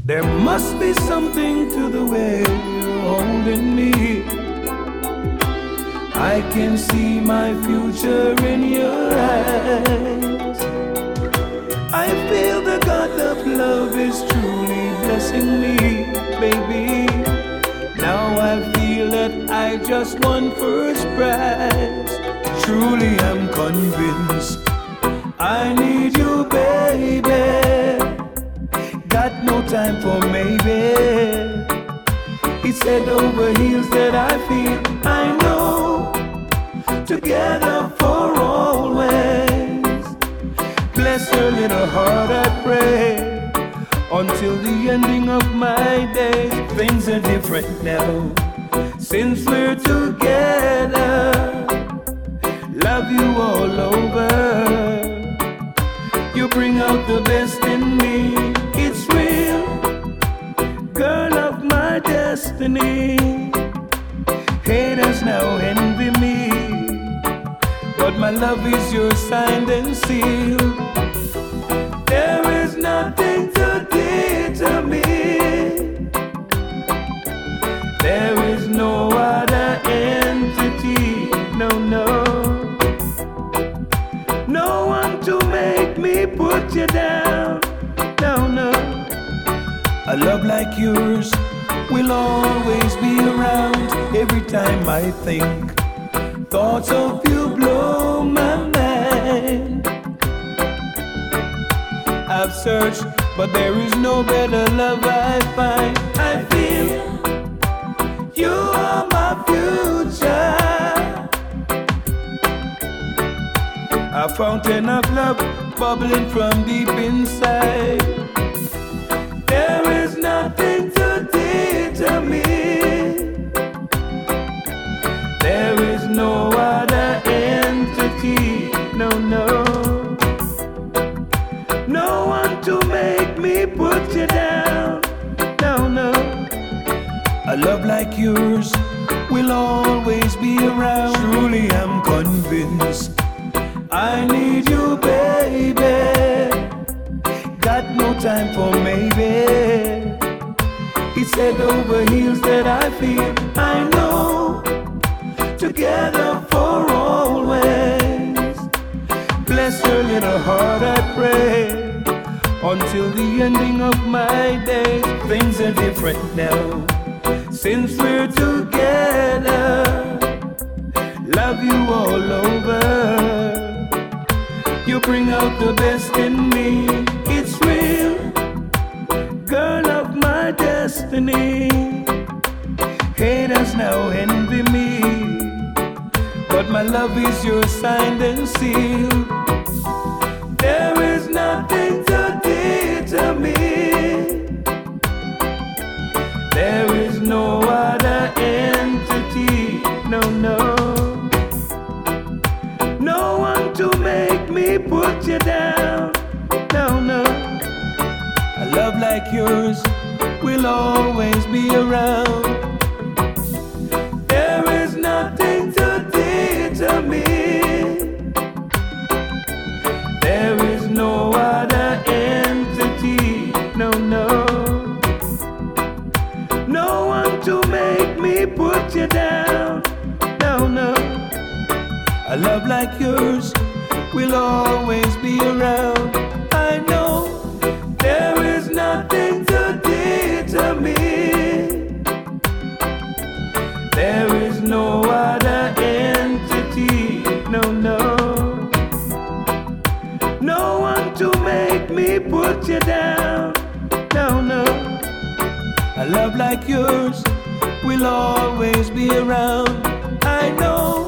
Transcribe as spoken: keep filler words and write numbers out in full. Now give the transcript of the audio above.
There must be something to the way you're holding me. I can see my future in your eyes. I feel the God of love is truly blessing me, baby. Now I feel that I just won first prize. Truly I'm convinced I need you, baby. Got no time for maybe. It's head over heels that I feel. I know, together for always. Bless her little heart, I pray. Until the ending of my days. Things are different now since we're together. Love you all over. You bring out the best in me. It's real, girl of my destiny. Haters now envy me, but my love is your signed and sealed. There is nothing to deter me. There is no other entity, no, no. No one to make me put you down, no, no. A love like yours will always be around. Every time I think, thoughts of you blow my mind. I've searched, but there is no better love I find. I feel you are my future. A fountain of love bubbling from deep inside. There is nothing to deter me. There is no other entity, no, no. No one to make me put you down, no, no. A love like yours will always be around. Truly I'm convinced I need you, baby. Got no time for maybe. It's head over heels that I feel. I know, together for always. Bless her little heart, I pray. Until the ending of my days. Things are different now since we're together. Love you all over. You bring out the best in me. It's real, girl of my destiny. Haters now envy me, but my love is your signed and sealed. There is nothing to deter me. There is no other entity, no, no. No one to make me put you down, no, no. A love like yours will always be around. There is nothing to deter me. There is no other entity, no, no. No one to make me put you down, no, no. A love like yours will always be around. I know there is nothing to deter me. There is no other entity, no, no. No one to make me put you down, no, no. A love like yours will always be around. I know